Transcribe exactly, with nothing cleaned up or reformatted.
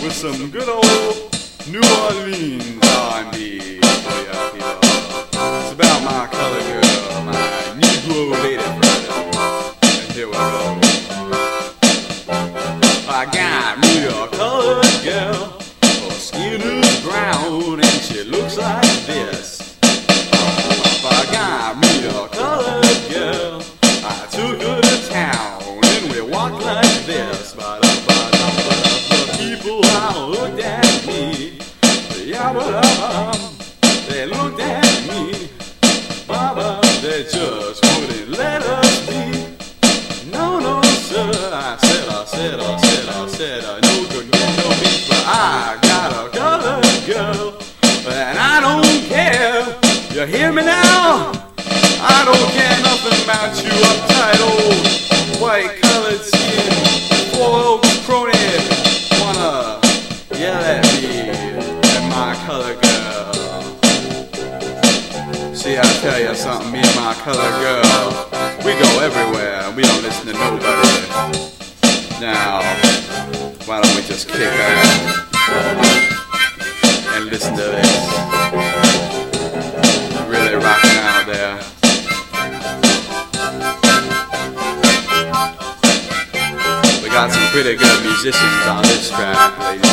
with some good old New Orleans R and B for ya people. It's about my colored girl, my Negro lady friend. And here we go. I got me a colored girl, her skin is brown and she looks like this. I got me a colored girl, I took her to town and we walked like this. But the people all looked at me, yeah, they looked at me, Baba, they just wouldn't let us be. No, no, sir, I said, I said, I said, I said, I no good get no beef, but I got a colored girl, and I don't care. You hear me now? I don't care nothing about you uptight old white colored skin four old crony wanna yell at me and my colored girl. See, I tell you something, me and my colored girl, we go everywhere, we don't listen to nobody. Now, why don't we just kick out and listen to this? Really rocking out there. We got some pretty good musicians on this track, ladies